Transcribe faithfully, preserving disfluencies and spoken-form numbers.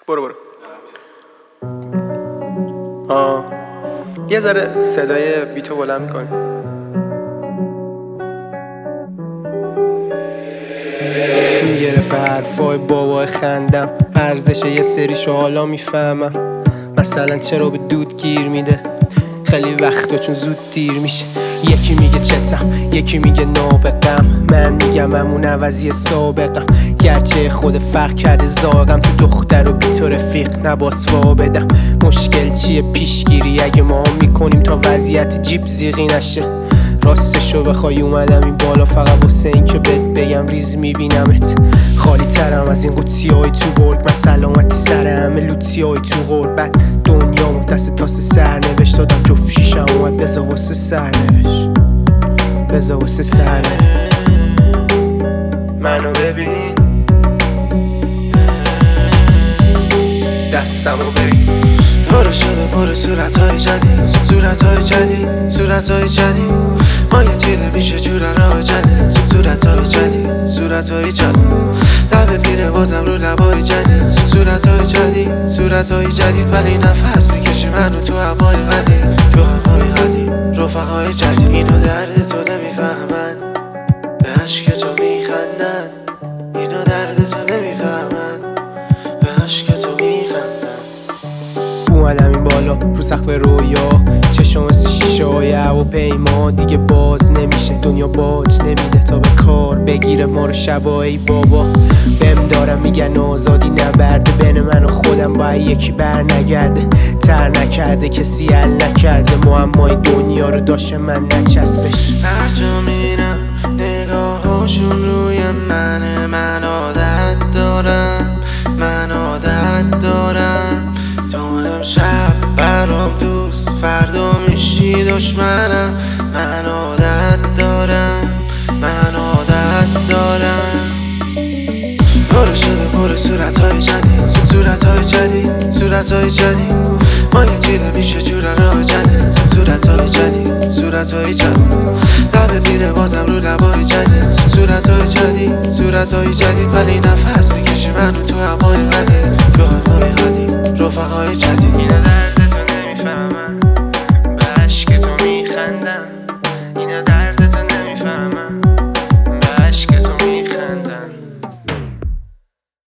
برو برو. آه یه ذره صدای بیتو بلند میکنی. میگرفه حرفای بابای خندم، ارزش یه سریشو حالا میفهمم. مثلا چرا به دود گیر میده خیلی وقتا چون زود دیر میشه. یکی میگه چتم، یکی میگه نابغم، من میگم همون عوضی سابقم. گرچه خود فرق کرده زاغم، تو دختر و بی تو رفیق نباس وا بدم. مشکل چیه پیشگیری اگه ما میکنیم تا وضعیت جیب زیغی نشه. راستشو بخوای اومدم این بالا فقط واسه این که بهت بگم ریز میبینمت. خالی ترم از این قوطی های تو برگ، من سلامتی سر همه لوتی های تو غربت. دنیا دست تاس سرنوشت دادم، جفت شیشم اومد بزا واسه سرنوشت، بزا واسه سرنوشت. منو ببین، دستمو ببین. پاره شده پر صورتهای جدید، صورتهای جدید، صورتهای جدید. ما یه تیره میشه جور راه جدید، صورتهای جدید، صورتهای جدید. لب پیره بازم رو لبای جدید، صورتهای جدید، صورتهای جدید. ولی نفس میکشی منو تو هوای قدیم، تو هوای قدیم. رفقای جدید اینو درد تو نمیفهمن، به عشق تو میخندن. اینو درد تو نمیفهمن، به عشق تو میخندن. اومدم این بالا رو سقف رویا، چشم مثل شیشه های هواپیما. دیگه باز نمیشه دنیا باج نمیده تا به کار بگیره ما رو شبایی بابا. بهم دارم میگن آزادی نبرده، بین من و خودم باید یکی بر نگرده. تر نکرده کسی حل نکرده، معمای دنیا رو داشته من نچسبش. هر جا میرم نگاهاشون روی منه، من عادت دارم، من عادت دارم. تو امشب برام دوست، فردا میشی دشمنم. من عادت دارم، من عادت دارم. پاره شده پر صورتهای جدید، صورتهای جدید، صورتهای جدید. ما یه تیره میشه جور راه جدید، صورتهای جدید، صورتهای جدید. لب پیره بازم رو لبای جدید، صورتهای جدید، صورتهای جدید. ولی نفس میکشی منو تو هوای قدیم،